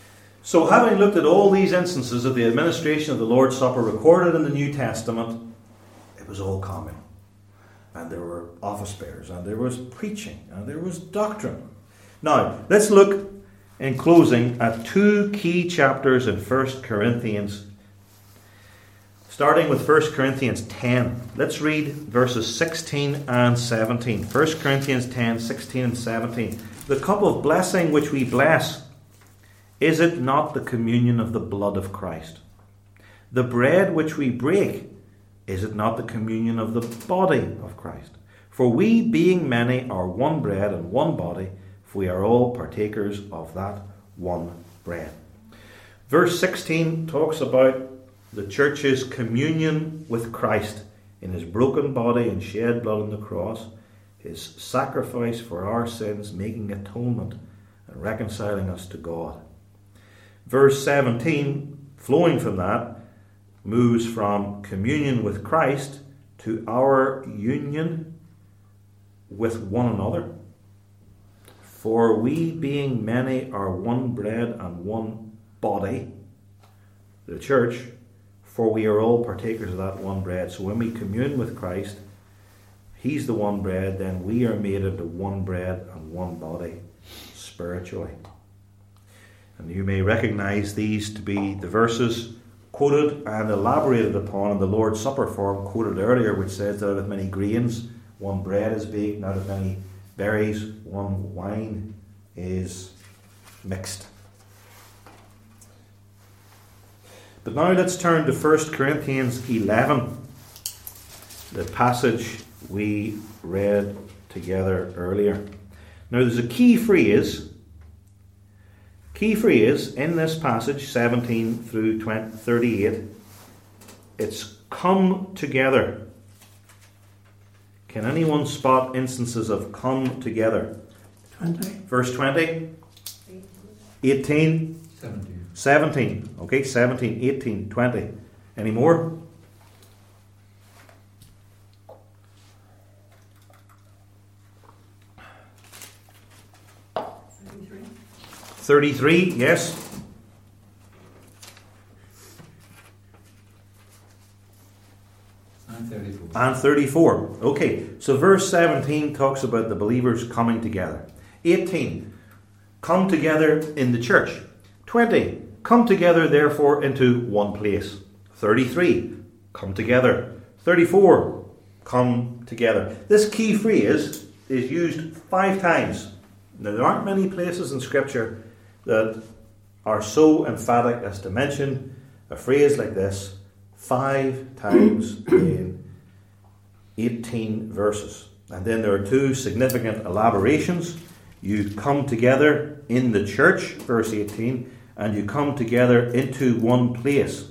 So having looked at all these instances of the administration of the Lord's Supper recorded in the New Testament, it was all common. And there were office bearers, and there was preaching, and there was doctrine. Now, let's look in closing at two key chapters in 1 Corinthians. Starting with 1 Corinthians 10. Let's read verses 16 and 17. 1 Corinthians 10, 16 and 17. The cup of blessing which we bless, is it not the communion of the blood of Christ? The bread which we break, is it not the communion of the body of Christ? For we, being many, are one bread and one body, for we are all partakers of that one bread. Verse 16 talks about the church's communion with Christ in his broken body and shed blood on the cross, his sacrifice for our sins, making atonement and reconciling us to God. Verse 17, flowing from that, moves from communion with Christ to our union with one another. For we, being many, are one bread and one body, the church, for we are all partakers of that one bread. So when we commune with Christ, he's the one bread, then we are made into one bread and one body spiritually. And you may recognize these to be the verses quoted and elaborated upon in the Lord's Supper form quoted earlier, which says that out of many grains one bread is baked, and out of many berries one wine is mixed. But now let's turn to 1 Corinthians 11, the passage we read together earlier. Now there's a key phrase in this passage, 17 through 38. It's come together. Can anyone spot instances of come together? 20. Verse 20, 18, 17. Okay, 17, 18, 20. Any more? 33, yes. And 34. Okay, so verse 17 talks about the believers coming together. 18, come together in the church. 20, come together therefore into one place. 33, come together. 34, come together. This key phrase is used 5 times. Now, there aren't many places in Scripture that are so emphatic as to mention a phrase like this 5 times in 18 verses. And then there are 2 significant elaborations. You come together in the church, verse 18, and you come together into one place.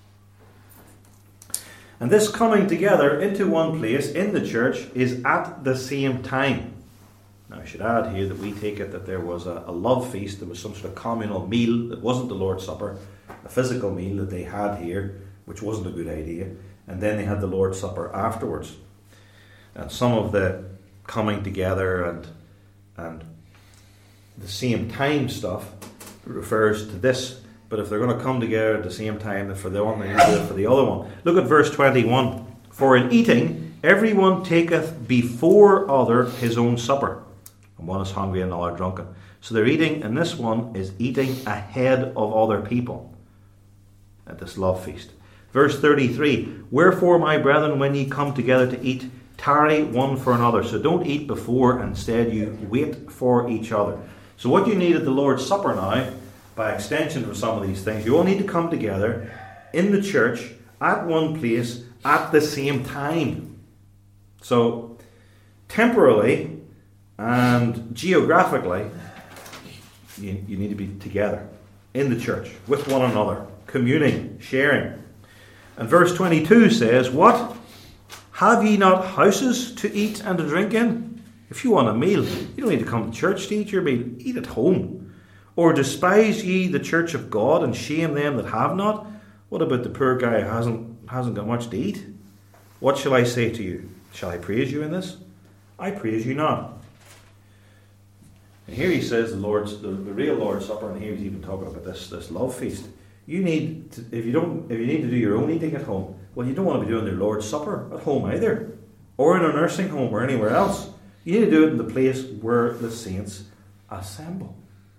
And this coming together into one place in the church is at the same time. Now I should add here that we take it that there was a love feast, there was some sort of communal meal that wasn't the Lord's Supper, a physical meal that they had here, which wasn't a good idea, and then they had the Lord's Supper afterwards. And some of the coming together and the same time stuff refers to this, but if they're going to come together at the same time for the one, they need to do it for the other one. Look at verse 21. For in eating, everyone taketh before other his own supper, and one is hungry and all are drunken. So their eating, and this one is eating ahead of other people at this love feast. Verse 33, wherefore, my brethren, when ye come together to eat, tarry one for another. So don't eat before, instead you wait for each other. So what you need at the Lord's Supper now, by extension of some of these things, you all need to come together in the church at one place at the same time. So temporally and geographically, you need to be together in the church with one another, communing, sharing. And verse 22 says, what? Have ye not houses to eat and to drink in? If you want a meal, you don't need to come to church to eat your meal. Eat at home. Or despise ye the church of God and shame them that have not? What about the poor guy who hasn't got much to eat? What shall I say to you? Shall I praise you in this? I praise you not. And here he says the real Lord's Supper, and here he's even talking about this love feast. You need to, if you need to do your own eating at home, well, you don't want to be doing the Lord's Supper at home either, or in a nursing home or anywhere else. You need to do it in the place where the saints assemble.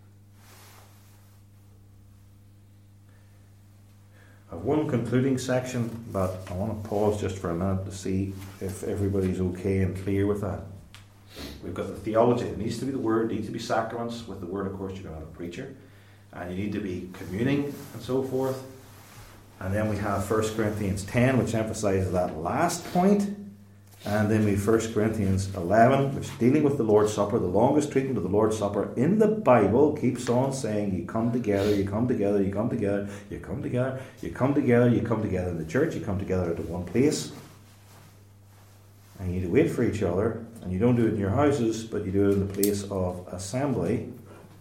I have one concluding section, but I want to pause just for a minute to see if everybody's okay and clear with that. We've got the theology. It needs to be the Word, it needs to be sacraments. With the Word, of course, you're going to have a preacher. And you need to be communing and so forth. And then we have 1 Corinthians 10, which emphasizes that last point. And then we have 1 Corinthians 11, which is dealing with the Lord's Supper. The longest treatment of the Lord's Supper in the Bible keeps on saying, you come together, you come together, you come together, you come together, you come together, you come together in the church, you come together at one place. And you need to wait for each other. And you don't do it in your houses, but you do it in the place of assembly.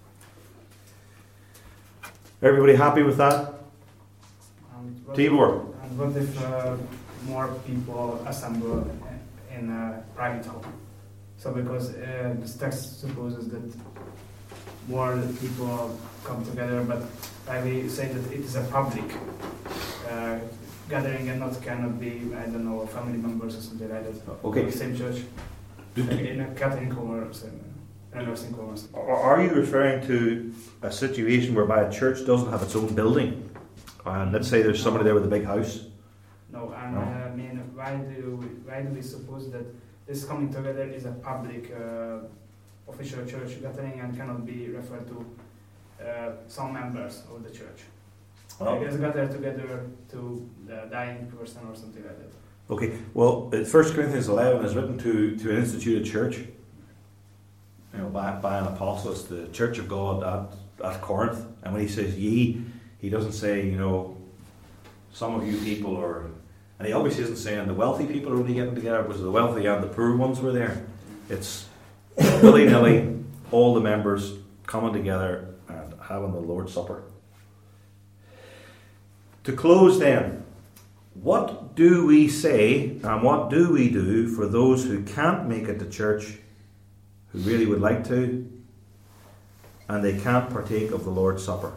Everybody happy with that? Tibor? And what if more people assemble in a private home? So because this text supposes that more people come together, but I will say that it is a public gathering and cannot be, I don't know, family members or something like that. Okay. In the same church, in a Catholic home or something. A nursing home. Are you referring to a situation whereby a church doesn't have its own building? And let's say there's somebody there with a big house. No, and I mean, why do we suppose that this coming together is a public official church gathering and cannot be referred to some members of the church? Oh. It's gathered together to the dying person or something like that. Okay, well, 1 Corinthians 11 is written to an instituted church. By an apostle. It's the church of God at Corinth. And when he says ye, he doesn't say, some of you people, and he obviously isn't saying the wealthy people are only getting together, because the wealthy and the poor ones were there. It's willy-nilly, all the members coming together and having the Lord's Supper. To close then, what do we say and what do we do for those who can't make it to church, who really would like to, and they can't partake of the Lord's Supper?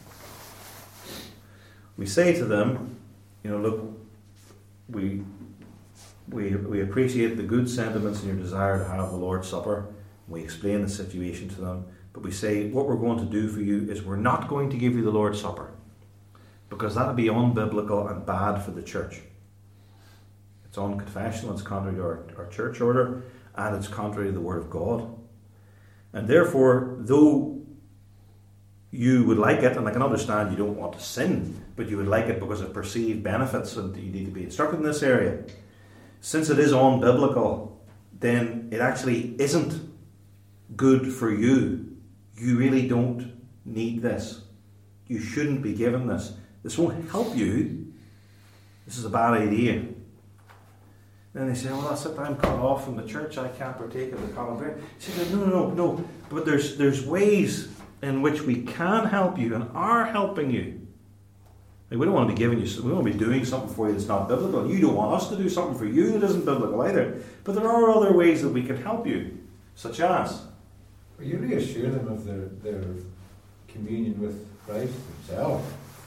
We say to them, look, we appreciate the good sentiments and your desire to have the Lord's Supper. We explain the situation to them, but we say, what we're going to do for you is we're not going to give you the Lord's Supper, because that would be unbiblical and bad for the church. It's unconfessional, it's contrary to our church order, and it's contrary to the Word of God. And therefore, though you would like it, and I can understand you don't want to sin, but you would like it because of perceived benefits and you need to be instructed in this area, since it is unbiblical, then it actually isn't good for you. You really don't need this. You shouldn't be given this. This won't help you. This is a bad idea. Then they say, well, that's it, I'm cut off from the church, I can't partake of the common bread. She said, no. But there's ways in which we can help you and are helping you. Like, we don't want to be giving you, we want to be doing something for you that's not biblical. You don't want us to do something for you that isn't biblical either. But there are other ways that we can help you, such as... Well, you reassure them of their communion with Christ himself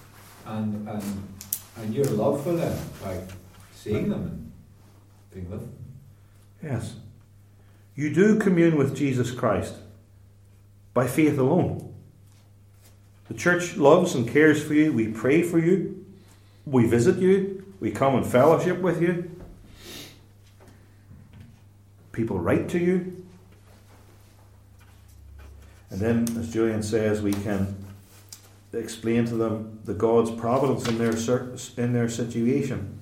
and your love for them by seeing them and being with them. Yes. You do commune with Jesus Christ by faith alone. The church loves and cares for you. We pray for you. We visit you. We come and fellowship with you. People write to you. And then, as Julian says, we can explain to them the God's providence in their situation.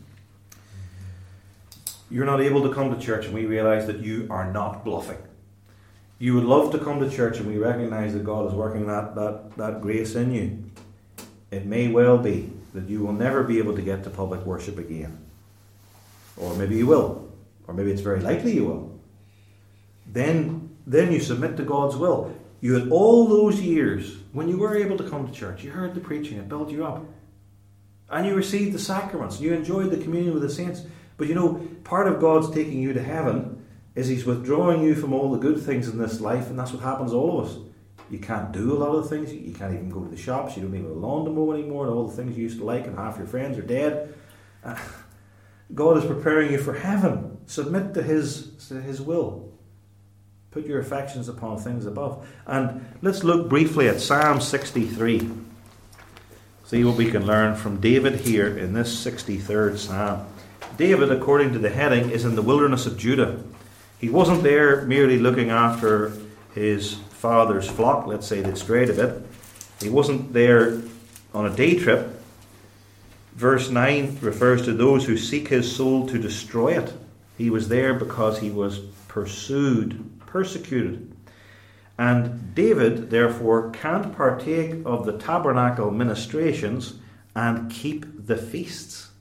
You're not able to come to church, and we realize that you are not bluffing. You would love to come to church, and we recognize that God is working that grace in you. It may well be that you will never be able to get to public worship again. Or maybe you will. Or maybe it's very likely you will. Then you submit to God's will. You had all those years when you were able to come to church. You heard the preaching. It built you up. And you received the sacraments. You enjoyed the communion with the saints. But part of God's taking you to heaven is He's withdrawing you from all the good things in this life, and that's what happens to all of us. You can't do a lot of things. You can't even go to the shops. You don't even have a lawn to mow anymore. And all the things you used to like, and half your friends are dead. God is preparing you for heaven. Submit to His will. Put your affections upon things above. And let's look briefly at Psalm 63. See what we can learn from David here in this 63rd Psalm. David, according to the heading, is in the wilderness of Judah. He wasn't there merely looking after his father's flock, let's say, that strayed a bit. He wasn't there on a day trip. Verse 9 refers to those who seek his soul to destroy it. He was there because he was pursued, persecuted. And David, therefore, can't partake of the tabernacle ministrations and keep the feasts.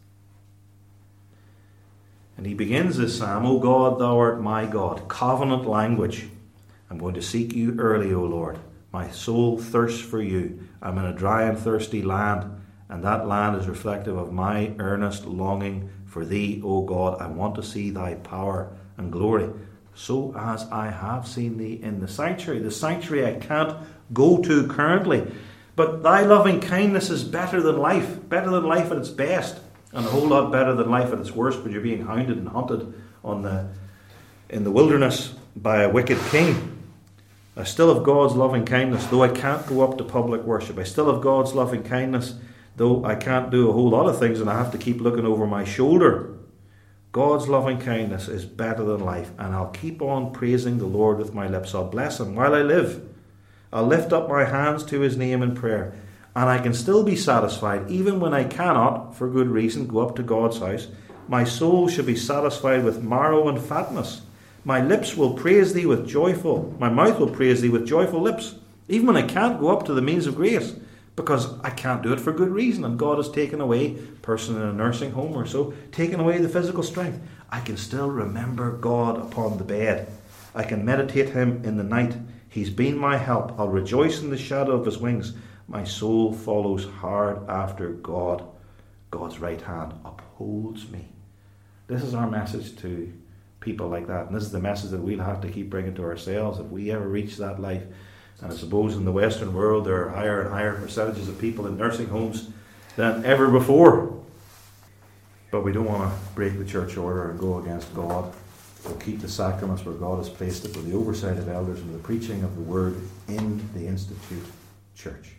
And he begins this psalm, O God, thou art my God. Covenant language. I'm going to seek you early, O Lord. My soul thirsts for you. I'm in a dry and thirsty land, and that land is reflective of my earnest longing for thee, O God. I want to see thy power and glory, so as I have seen thee in the sanctuary. The sanctuary I can't go to currently, but thy loving kindness is better than life at its best, and a whole lot better than life at its worst, when you're being hounded and hunted in the wilderness by a wicked king. I still have God's loving kindness, though I can't go up to public worship. I still have God's loving kindness, though I can't do a whole lot of things and I have to keep looking over my shoulder. God's loving kindness is better than life, and I'll keep on praising the Lord with my lips. I'll bless Him while I live. I'll lift up my hands to His name in prayer, and I can still be satisfied, even when I cannot, for good reason, go up to God's house. My soul shall be satisfied with marrow and fatness. My lips will praise Thee with my mouth will praise Thee with joyful lips, even when I can't go up to the means of grace, because I can't do it for good reason, and God has taken away, person in a nursing home or so, taken away the physical strength. I can still remember God upon the bed. I can meditate Him in the night. He's been my help. I'll rejoice in the shadow of His wings. My soul follows hard after God. God's right hand upholds me. This is our message to people like that, and this is the message that we'll have to keep bringing to ourselves if we ever reach that life. And I suppose in the Western world there are higher and higher percentages of people in nursing homes than ever before. But we don't want to break the church order and go against God. We'll keep the sacraments where God has placed it, with the oversight of elders and the preaching of the word in the Institute Church.